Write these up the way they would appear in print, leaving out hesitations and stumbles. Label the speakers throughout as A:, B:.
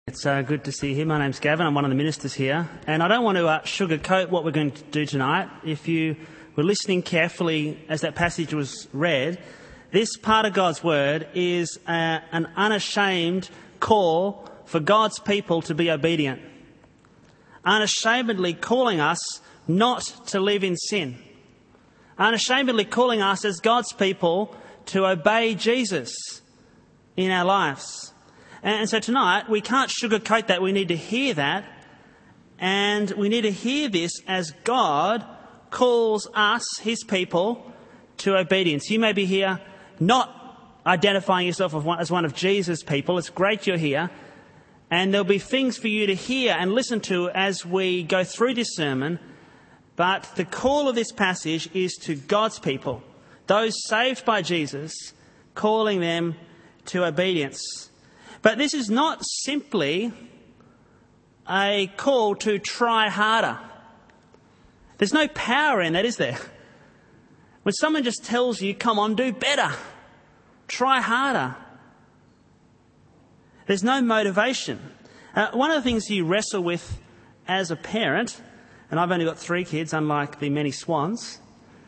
A: It's good to see you here. My name's Gavin. I'm one of the ministers here. And I don't want to sugarcoat what we're going to do tonight. If you were listening carefully as that passage was read, this part of God's Word is an unashamed call for God's people to be obedient. Unashamedly calling us not to live in sin. Unashamedly calling us as God's people to obey Jesus in our lives. And so tonight, we can't sugarcoat that. We need to hear that. And we need to hear this as God calls us, his people, to obedience. You may be here not identifying yourself as one of Jesus' people. It's great you're here. And there'll be things for you to hear and listen to as we go through this sermon. But the call of this passage is to God's people, those saved by Jesus, calling them to obedience. But this is not simply a call to try harder. There's no power in that, is there? When someone just tells you, come on, do better, try harder, there's no motivation. One of the things you wrestle with as a parent, and I've only got 3 kids, unlike the many swans.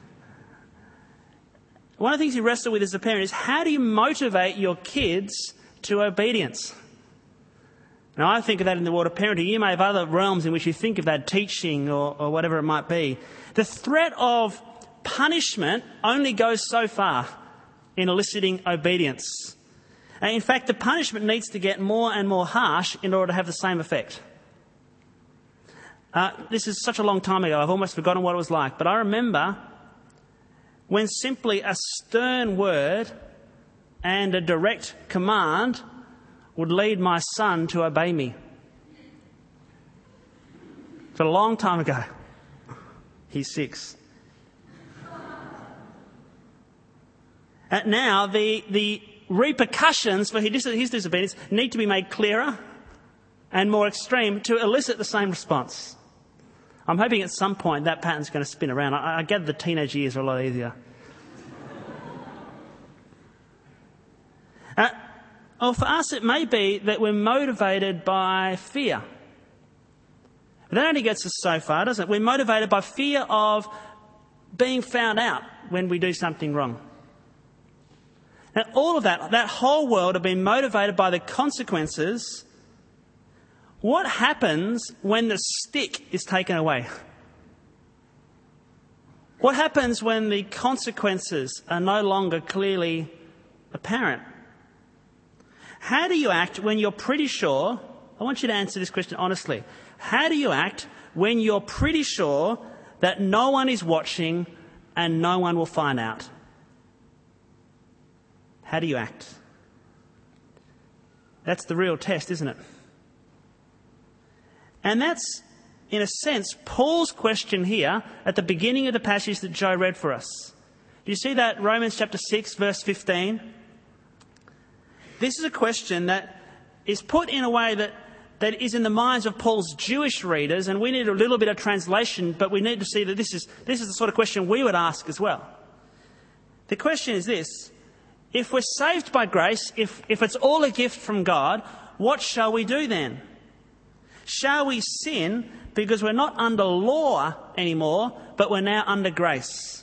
A: One of the things you wrestle with as a parent is how do you motivate your kids to obedience? Now, I think of that in the world of parenting. You may have other realms in which you think of that, teaching or whatever it might be. The threat of punishment only goes so far in eliciting obedience. And in fact, the punishment needs to get more and more harsh in order to have the same effect. This is such a long time ago, I've almost forgotten what it was like. But I remember when simply a stern word and a direct command would lead my son to obey me. It's a long time ago. He's 6. And now the repercussions for his disobedience need to be made clearer and more extreme to elicit the same response. I'm hoping at some point that pattern's going to spin around. I gather the teenage years are a lot easier. Or for us, it may be that we're motivated by fear. But that only gets us so far, doesn't it? We're motivated by fear of being found out when we do something wrong. Now, all of that whole world have been motivated by the consequences. What happens when the stick is taken away? What happens when the consequences are no longer clearly apparent? How do you act when you're pretty sure? I want you to answer this question honestly. How do you act when you're pretty sure that no one is watching and no one will find out? How do you act? That's the real test, isn't it? And that's, in a sense, Paul's question here at the beginning of the passage that Joe read for us. Do you see that? Romans chapter 6, verse 15. This is a question that is put in a way that is in the minds of Paul's Jewish readers, and we need a little bit of translation, but we need to see that this is the sort of question we would ask as well. The question is this: if we're saved by grace, if it's all a gift from God, what shall we do then? Shall we sin because we're not under law anymore, but we're now under grace?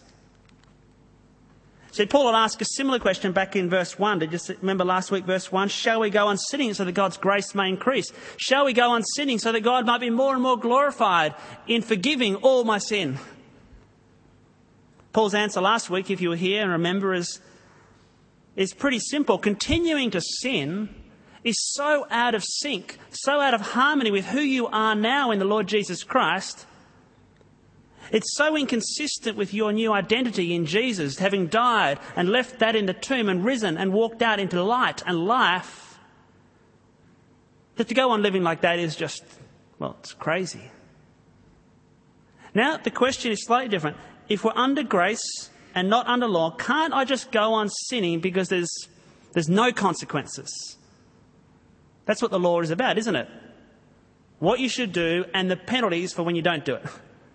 A: See, Paul had asked a similar question back in verse 1. Did you remember last week, verse 1? Shall we go on sinning so that God's grace may increase? Shall we go on sinning so that God might be more and more glorified in forgiving all my sin? Paul's answer last week, if you were here and remember, is pretty simple. Continuing to sin is so out of sync, so out of harmony with who you are now in the Lord Jesus Christ. It's so inconsistent with your new identity in Jesus, having died and left that in the tomb and risen and walked out into light and life, that to go on living like that is just, well, it's crazy. Now, the question is slightly different. If we're under grace and not under law, can't I just go on sinning because there's no consequences? That's what the law is about, isn't it? What you should do and the penalties for when you don't do it.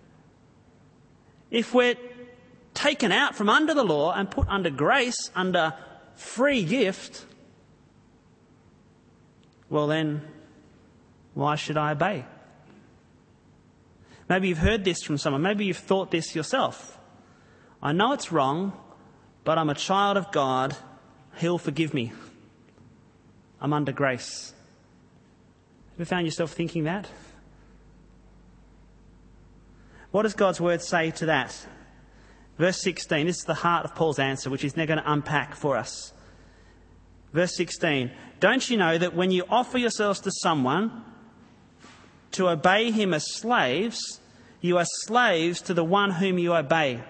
A: If we're taken out from under the law and put under grace, under free gift, well then Why should I obey? Maybe you've heard this from someone. Maybe you've thought this yourself. I know it's wrong, but I'm a child of God. He'll forgive me. I'm under grace. Have you found yourself thinking that? What does God's word say to that? Verse 16, this is the heart of Paul's answer, which he's now going to unpack for us. Verse 16, don't you know that when you offer yourselves to someone to obey him as slaves, you are slaves to the one whom you obey? It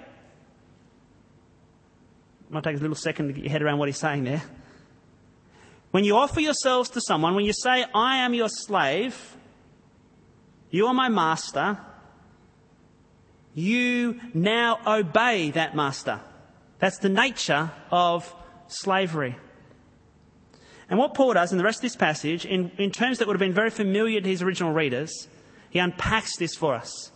A: might take a little second to get your head around what he's saying there. When you offer yourselves to someone, when you say, I am your slave, you are my master, you now obey that master. That's the nature of slavery. And what Paul does in the rest of this passage, in terms that would have been very familiar to his original readers, he unpacks this for us.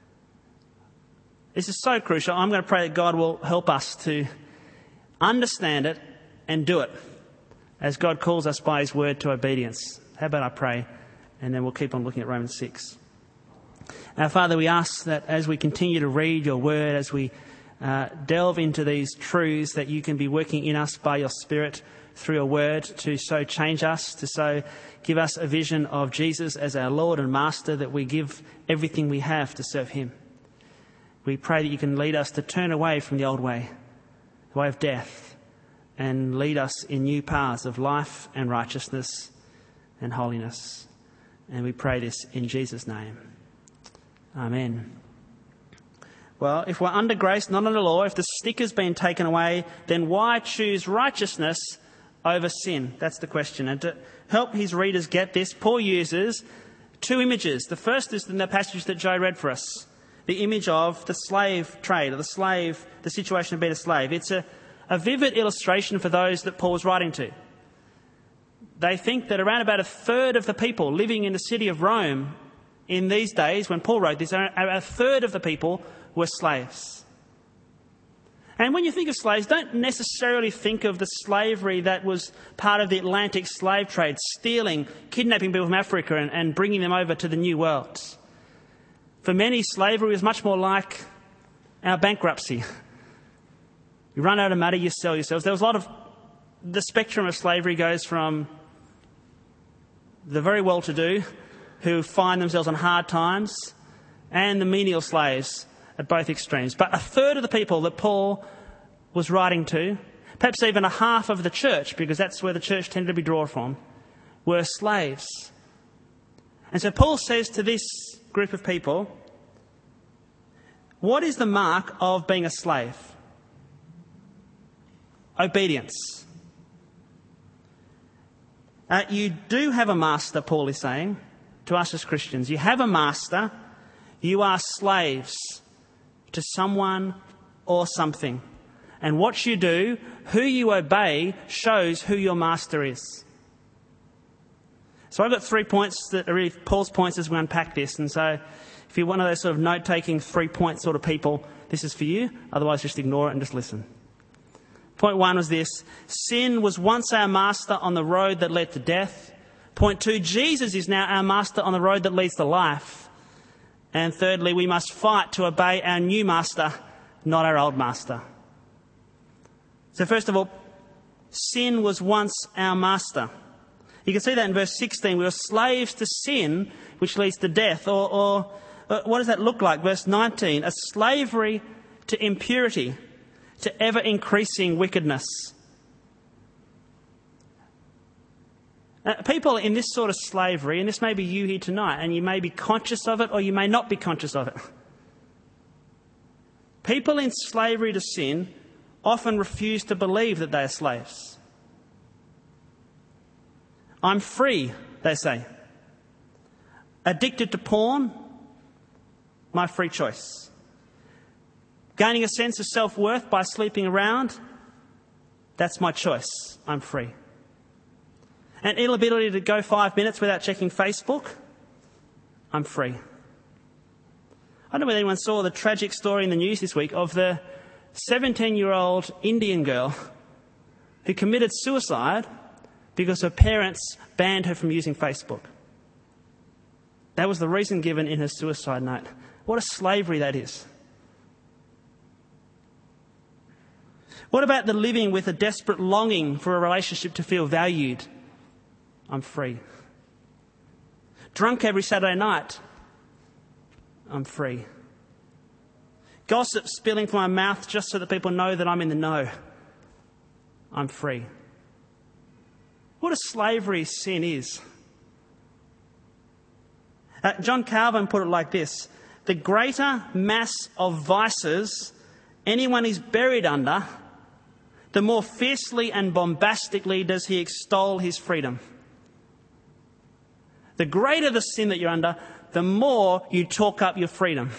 A: This is so crucial. I'm going to pray that God will help us to understand it and do it as God calls us by his word to obedience. How about I pray, and then we'll keep on looking at Romans 6. Our Father, we ask that as we continue to read your word, as we delve into these truths, that you can be working in us by your Spirit through your word to so change us, to so give us a vision of Jesus as our Lord and Master, that we give everything we have to serve him. We pray that you can lead us to turn away from the old way, the way of death, and lead us in new paths of life and righteousness and holiness. And we pray this in Jesus' name. Amen. Well, if we're under grace, not under law, if the sticker's been taken away, then why choose righteousness over sin? That's the question. And to help his readers get this, Paul uses two images. The first is in the passage that Joe read for us, the image of the slave trade, or the situation of being a slave. It's a vivid illustration for those that Paul was writing to. They think that around about a third of the people living in the city of Rome in these days, when Paul wrote this, a third of the people were slaves. And when you think of slaves, don't necessarily think of the slavery that was part of the Atlantic slave trade, stealing, kidnapping people from Africa and bringing them over to the New World. For many, slavery was much more like our bankruptcy. You run out of money, you sell yourselves. There was a lot of... The spectrum of slavery goes from the very well-to-do, who find themselves on hard times, and the menial slaves at both extremes. But a third of the people that Paul was writing to, perhaps even a half of the church, because that's where the church tended to be drawn from, were slaves. And so Paul says to this group of people, what is the mark of being a slave? Obedience. You do have a master, Paul is saying to us as Christians. You have a master. You are slaves to someone or something. And what you do, who you obey, shows who your master is. So I've got 3 points that are really Paul's points as we unpack this. And so if you're one of those sort of note-taking 3-point sort of people, this is for you. Otherwise, just ignore it and just listen. Point 1 was this: sin was once our master on the road that led to death. Point 2, Jesus is now our master on the road that leads to life. And thirdly, we must fight to obey our new master, not our old master. So first of all, sin was once our master. You can see that in verse 16. We were slaves to sin, which leads to death. Or what does that look like? Verse 19, a slavery to impurity, to ever-increasing wickedness. People in this sort of slavery, and this may be you here tonight, and you may be conscious of it or you may not be conscious of it. People in slavery to sin often refuse to believe that they are slaves. I'm free, they say. Addicted to porn, my free choice. Gaining a sense of self-worth by sleeping around, that's my choice. I'm free. An inability to go 5 minutes without checking Facebook, I'm free. I don't know whether anyone saw the tragic story in the news this week of the 17-year-old Indian girl who committed suicide because her parents banned her from using Facebook. That was the reason given in her suicide note. What a slavery that is. What about the living with a desperate longing for a relationship to feel valued? I'm free. Drunk every Saturday night? I'm free. Gossip spilling from my mouth just so that people know that I'm in the know? I'm free. What a slavery sin is. John Calvin put it like this: the greater mass of vices anyone is buried under, the more fiercely and bombastically does he extol his freedom. The greater the sin that you're under, the more you talk up your freedom.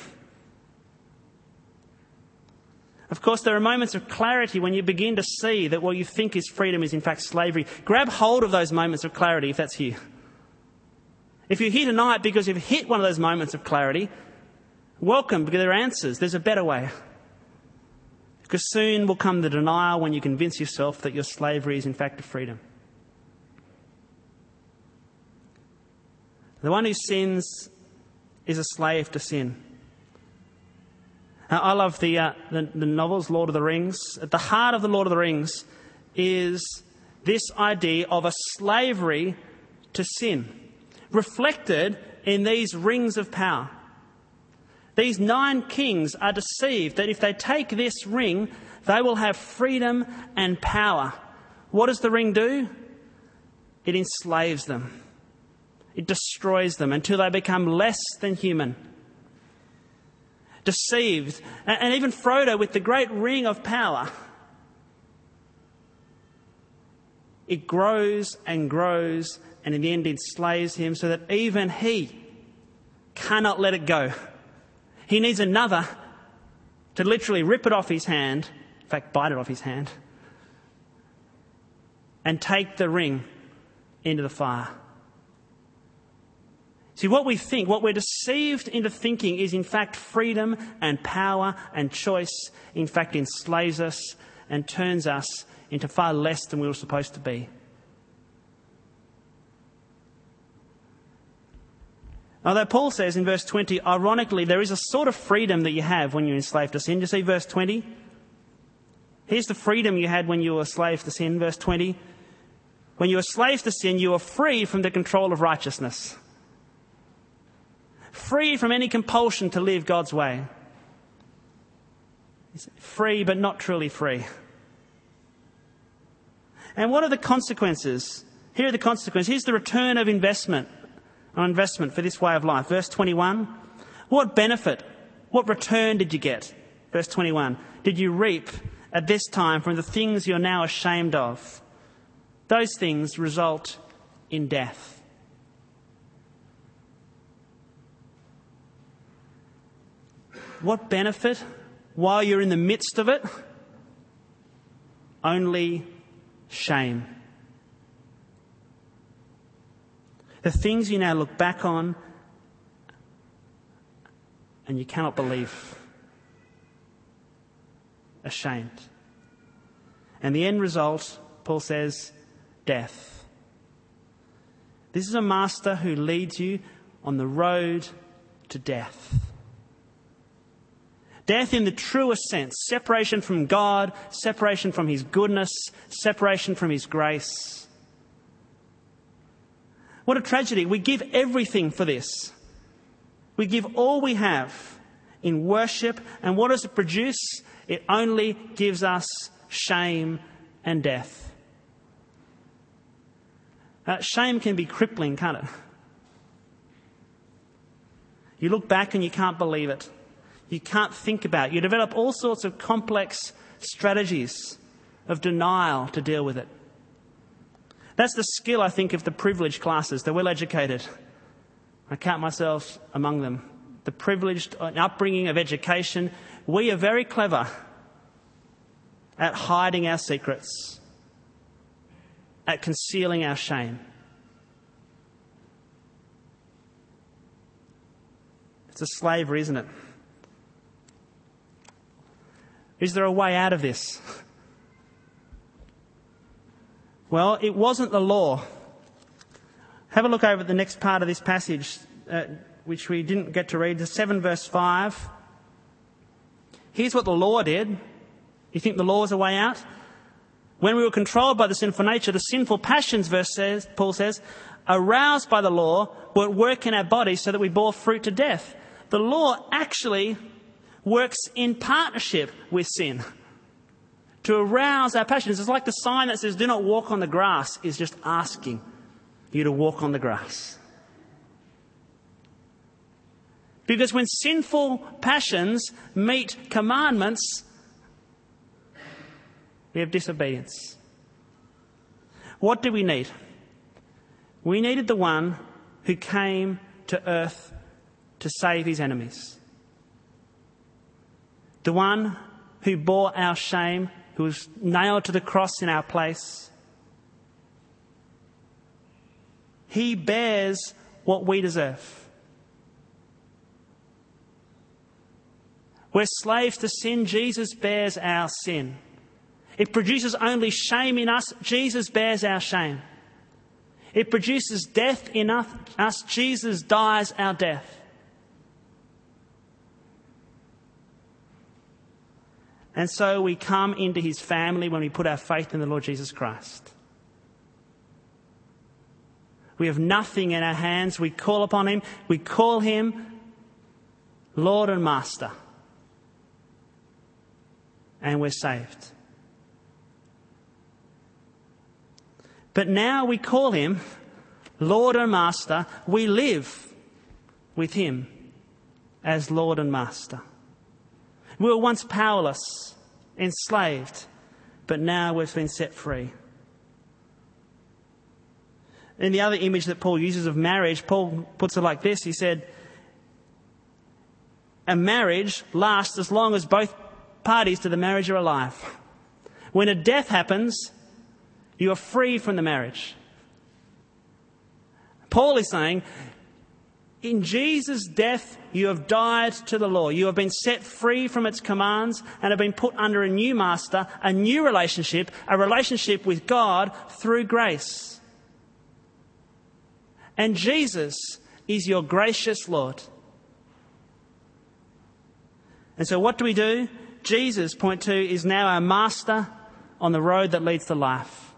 A: Of course, there are moments of clarity when you begin to see that what you think is freedom is in fact slavery. Grab hold of those moments of clarity if that's you. If you're here tonight because you've hit one of those moments of clarity, welcome, because there are answers. There's a better way. Because soon will come the denial when you convince yourself that your slavery is in fact a freedom. The one who sins is a slave to sin. Now, I love the novels, Lord of the Rings. At the heart of the Lord of the Rings is this idea of a slavery to sin, reflected in these rings of power. These 9 kings are deceived that if they take this ring, they will have freedom and power. What does the ring do? It enslaves them. It destroys them until they become less than human. Deceived. And even Frodo, with the great ring of power, it grows and grows, and in the end enslaves him so that even he cannot let it go. He needs another to literally rip it off his hand, in fact, bite it off his hand, and take the ring into the fire. See, what we think, what we're deceived into thinking is in fact freedom and power and choice, in fact enslaves us and turns us into far less than we were supposed to be. Although Paul says in verse 20, ironically, there is a sort of freedom that you have when you're enslaved to sin. You see verse 20? Here's the freedom you had when you were a slave to sin, verse 20. When you were slaves to sin, you were free from the control of righteousness. Free from any compulsion to live God's way. Free, but not truly free. And what are the consequences? Here are the consequences. Here's the return of investment for this way of life. Verse 21. What benefit, what return did you get? Verse 21. Did you reap at this time from the things you're now ashamed of? Those things result in death. What benefit while you're in the midst of it? Only shame. The things you now look back on and you cannot believe. Ashamed. And the end result, Paul says, death. This is a master who leads you on the road to death. Death in the truest sense. Separation from God, separation from his goodness, separation from his grace. What a tragedy. We give everything for this. We give all we have in worship. And what does it produce? It only gives us shame and death. Shame can be crippling, can't it? You look back and you can't believe it. You can't think about it. You develop all sorts of complex strategies of denial to deal with it. That's the skill, I think, of the privileged classes, the well-educated. I count myself among them. The privileged upbringing of education. We are very clever at hiding our secrets, at concealing our shame. It's a slavery, isn't it? Is there a way out of this? Well, it wasn't the law. Have a look over at the next part of this passage, which we didn't get to read, 7 verse 5. Here's what the law did. You think the law is a way out? When we were controlled by the sinful nature, the sinful passions, Paul says, aroused by the law, were at work in our bodies so that we bore fruit to death. The law actually works in partnership with sin to arouse our passions. It's like the sign that says, do not walk on the grass, is just asking you to walk on the grass. Because when sinful passions meet commandments, we have disobedience. What do we need? We needed the one who came to earth to save his enemies. The one who bore our shame, who was nailed to the cross in our place. He bears what we deserve. We're slaves to sin. Jesus bears our sin. It produces only shame in us. Jesus bears our shame. It produces death in us. Jesus dies our death. And so we come into his family when we put our faith in the Lord Jesus Christ. We have nothing in our hands. We call upon him. We call him Lord and Master. And we're saved. But now we call him Lord and Master. We live with him as Lord and Master. We were once powerless, enslaved, but now we've been set free. In the other image that Paul uses of marriage, Paul puts it like this. He said, a marriage lasts as long as both parties to the marriage are alive. When a death happens, you are free from the marriage. Paul is saying, in Jesus' death, you have died to the law. You have been set free from its commands and have been put under a new master, a new relationship, a relationship with God through grace. And Jesus is your gracious Lord. And so what do? Jesus, point 2, is now our master on the road that leads to life.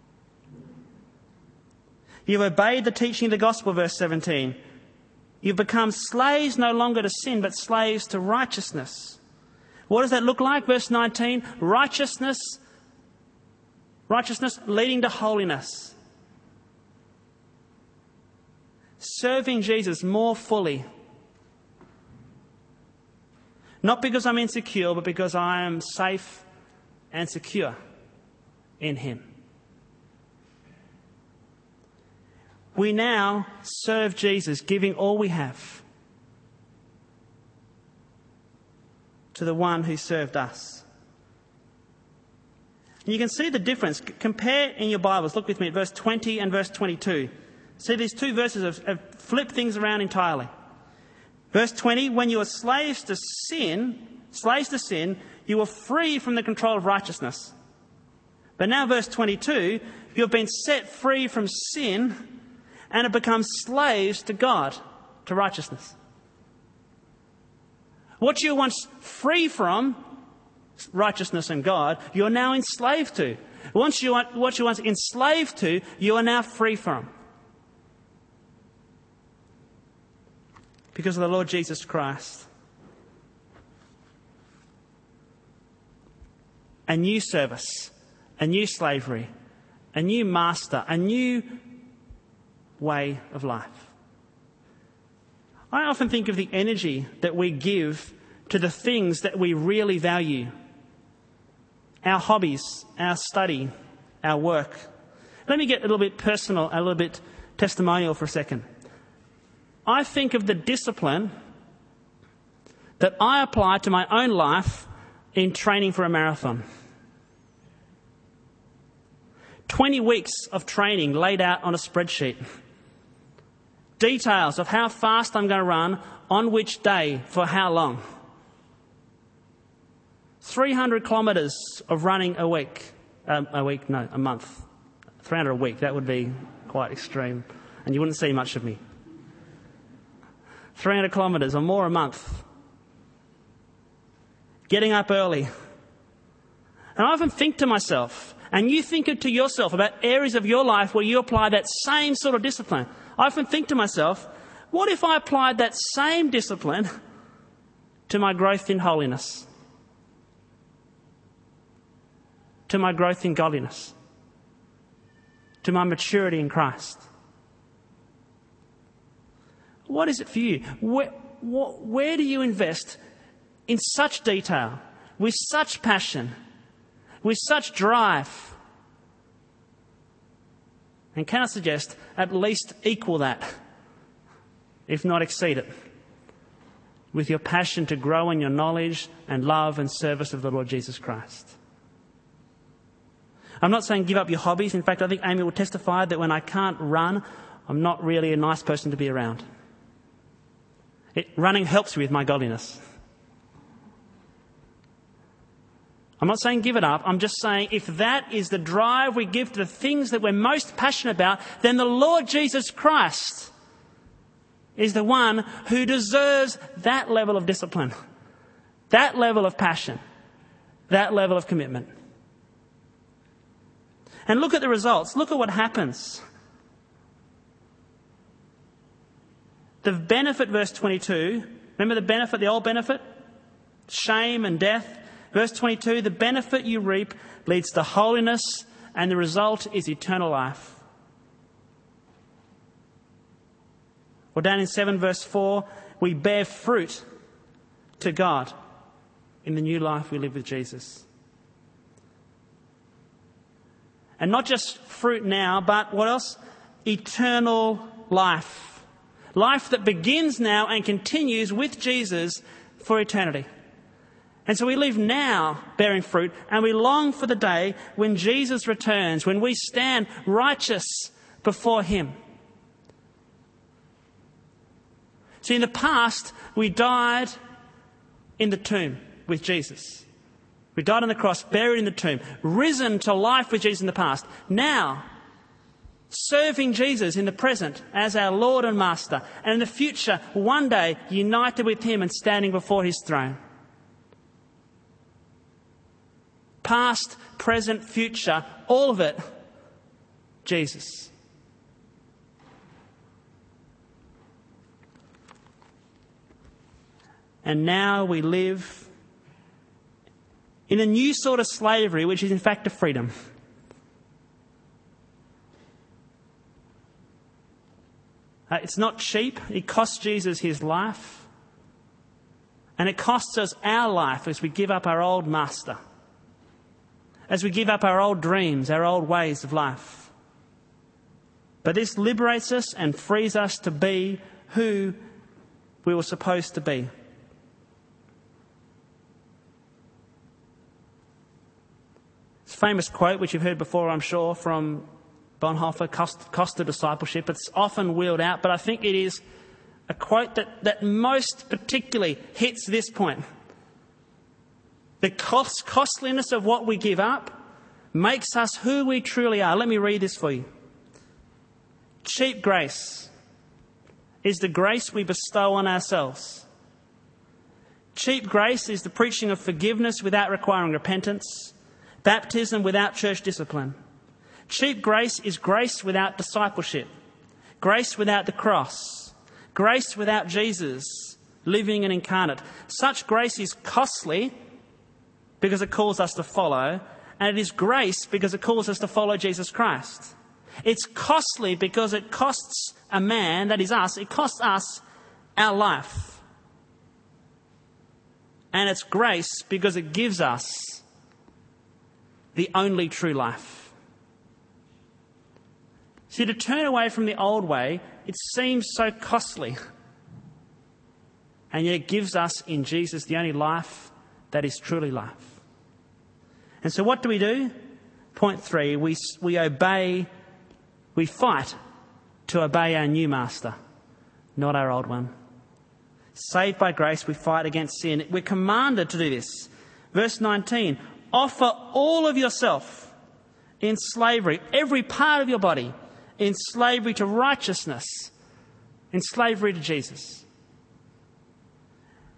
A: You've obeyed the teaching of the gospel, verse 17. You've become slaves no longer to sin, but slaves to righteousness. What does that look like? Verse 19, righteousness leading to holiness. Serving Jesus more fully. Not because I'm insecure, but because I am safe and secure in him. We now serve Jesus, giving all we have to the one who served us. And you can see the difference. Compare in your Bibles. Look with me at verse 20 and verse 22. See, these two verses have flipped things around entirely. Verse 20, when you were slaves to sin, you were free from the control of righteousness. But now verse 22, you have been set free from sin and have become slaves to God, to righteousness. What you were once free from, righteousness and God, you are now enslaved to. What you were once enslaved to, you are now free from. Because of the Lord Jesus Christ. A new service, a new slavery, a new master, a new way of life. I often think of the energy that we give to the things that we really value. Our hobbies, our study, our work. Let me get a little bit personal, a little bit testimonial for a second. I think of the discipline that I apply to my own life in training for a marathon. 20 weeks of training laid out on a spreadsheet. Details of how fast I'm going to run, on which day, for how long. 300 kilometres of running a week. A month. 300 a week, that would be quite extreme. And you wouldn't see much of me. 300 kilometres or more a month. Getting up early. And I often think to myself, and you think it to yourself about areas of your life where you apply that same sort of discipline. I often think to myself, what if I applied that same discipline to my growth in holiness? To my growth in godliness? To my maturity in Christ? What is it for you? Where do you invest in such detail, with such passion, with such drive? And can I suggest at least equal that, if not exceed it, with your passion to grow in your knowledge and love and service of the Lord Jesus Christ? I'm not saying give up your hobbies. In fact, I think Amy will testify that when I can't run, I'm not really a nice person to be around. Running helps with my godliness. I'm not saying give it up. I'm just saying if that is the drive we give to the things that we're most passionate about, then the Lord Jesus Christ is the one who deserves that level of discipline, that level of passion, that level of commitment. And look at the results. Look at what happens. The benefit, verse 22, remember the benefit, the old benefit? Shame and death. Verse 22, the benefit you reap leads to holiness, and the result is eternal life. Or down in 7 verse 4, we bear fruit to God in the new life we live with Jesus. And not just fruit now, but what else? Eternal life. Life that begins now and continues with Jesus for eternity. And so we live now bearing fruit, and we long for the day when Jesus returns, when we stand righteous before him. See, in the past, we died in the tomb with Jesus. We died on the cross, buried in the tomb, risen to life with Jesus in the past. Now, serving Jesus in the present as our Lord and Master, and in the future, one day, united with him and standing before his throne. Past, present, future, all of it, Jesus. And now we live in a new sort of slavery, which is in fact a freedom. It's not cheap. It costs Jesus his life. And it costs us our life as we give up our old master. As we give up our old dreams, our old ways of life. But this liberates us and frees us to be who we were supposed to be. It's a famous quote, which you've heard before, I'm sure, from Bonhoeffer, Cost of Discipleship. It's often wheeled out, but I think it is a quote that most particularly hits this point. The costliness of what we give up makes us who we truly are. Let me read this for you. Cheap grace is the grace we bestow on ourselves. Cheap grace is the preaching of forgiveness without requiring repentance, baptism without church discipline. Cheap grace is grace without discipleship, grace without the cross, grace without Jesus living and incarnate. Such grace is costly because it calls us to follow, and it is grace because it calls us to follow Jesus Christ. It's costly because it costs a man, that is us, it costs us our life. And it's grace because it gives us the only true life. See, to turn away from the old way, it seems so costly. And yet it gives us in Jesus the only life that is truly life. And so what do? Point 3, we obey, we fight to obey our new master, not our old one. Saved by grace, we fight against sin. We're commanded to do this. Verse 19, offer all of yourself in slavery, every part of your body, in slavery to righteousness, in slavery to Jesus.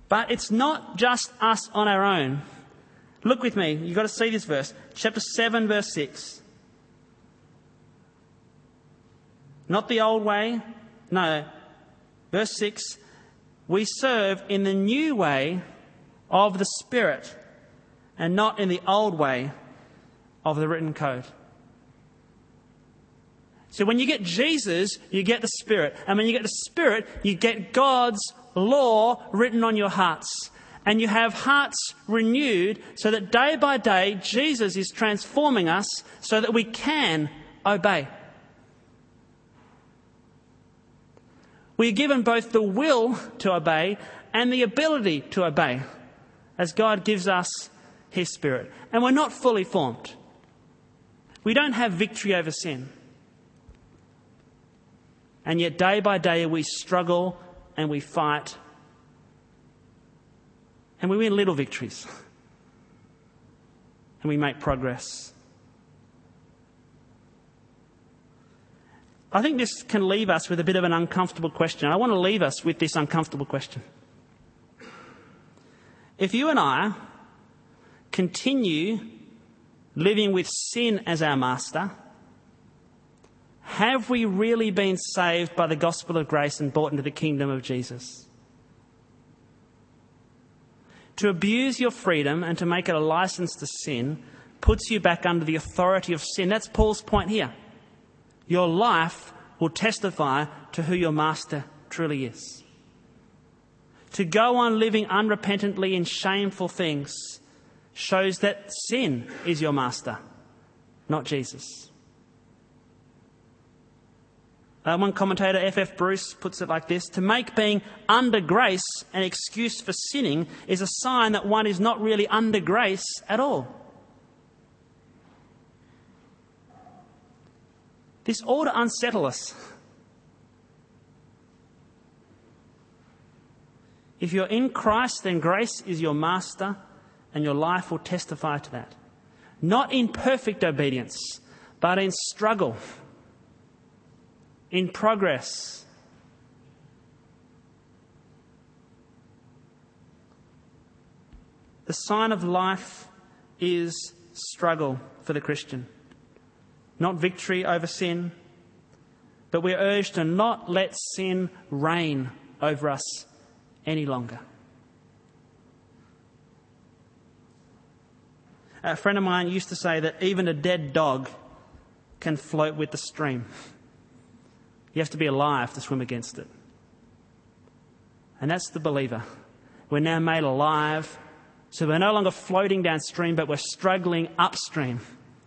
A: But it's not just us on our own. Look with me. You've got to see this verse. Chapter 7, verse 6. Not the old way. No. Verse 6. We serve in the new way of the Spirit and not in the old way of the written code. So when you get Jesus, you get the Spirit. And when you get the Spirit, you get God's law written on your hearts. And you have hearts renewed so that day by day, Jesus is transforming us so that we can obey. We are given both the will to obey and the ability to obey as God gives us His Spirit. And we're not fully formed. We don't have victory over sin. And yet day by day we struggle and we fight. And we win little victories. And we make progress. I think this can leave us with a bit of an uncomfortable question. I want to leave us with this uncomfortable question. If you and I continue living with sin as our master, have we really been saved by the gospel of grace and brought into the kingdom of Jesus? To abuse your freedom and to make it a license to sin puts you back under the authority of sin. That's Paul's point here. Your life will testify to who your master truly is. To go on living unrepentantly in shameful things shows that sin is your master, not Jesus. One commentator, F.F. Bruce, puts it like this: to make being under grace an excuse for sinning is a sign that one is not really under grace at all. This ought to unsettle us. If you're in Christ, then grace is your master and your life will testify to that. Not in perfect obedience, but in struggle, in progress. The sign of life is struggle for the Christian. Not victory over sin, but we're urged to not let sin reign over us any longer. A friend of mine used to say that even a dead dog can float with the stream. You have to be alive to swim against it. And that's the believer. We're now made alive, so we're no longer floating downstream, but we're struggling upstream.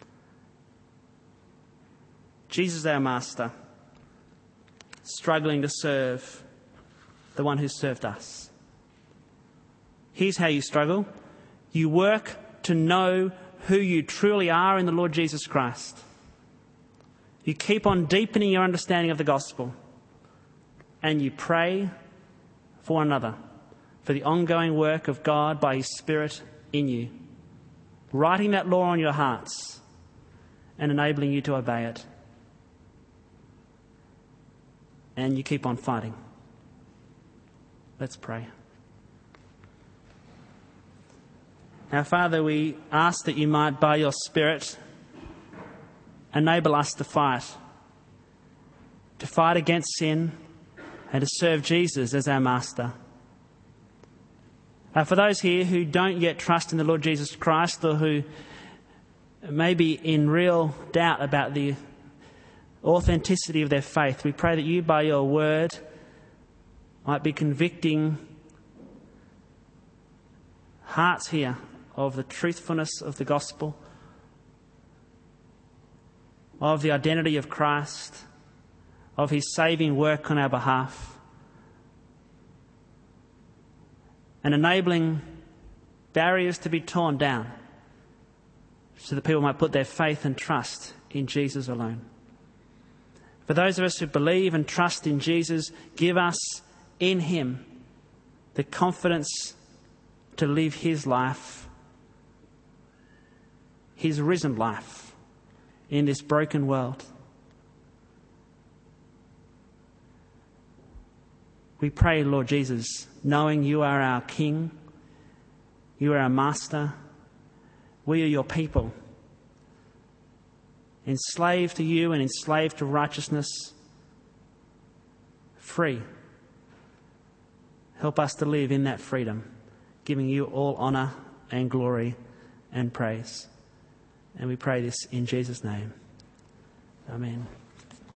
A: Jesus, our master, struggling to serve the one who served us. Here's how you struggle. You work to know who you truly are in the Lord Jesus Christ. You keep on deepening your understanding of the gospel. And you pray for one another, for the ongoing work of God by His Spirit in you, writing that law on your hearts and enabling you to obey it. And you keep on fighting. Let's pray. Our Father, we ask that you might, by your Spirit, enable us to fight against sin and to serve Jesus as our Master. For those here who don't yet trust in the Lord Jesus Christ, or who may be in real doubt about the authenticity of their faith, we pray that you, by your word, might be convicting hearts here of the truthfulness of the gospel, of the identity of Christ, of His saving work on our behalf, and enabling barriers to be torn down so that people might put their faith and trust in Jesus alone. For those of us who believe and trust in Jesus, give us in Him the confidence to live His life, His risen life in this broken world. We pray, Lord Jesus, knowing you are our King, you are our Master, we are your people, enslaved to you and enslaved to righteousness, free. Help us to live in that freedom, giving you all honour and glory and praise. And we pray this in Jesus' name. Amen.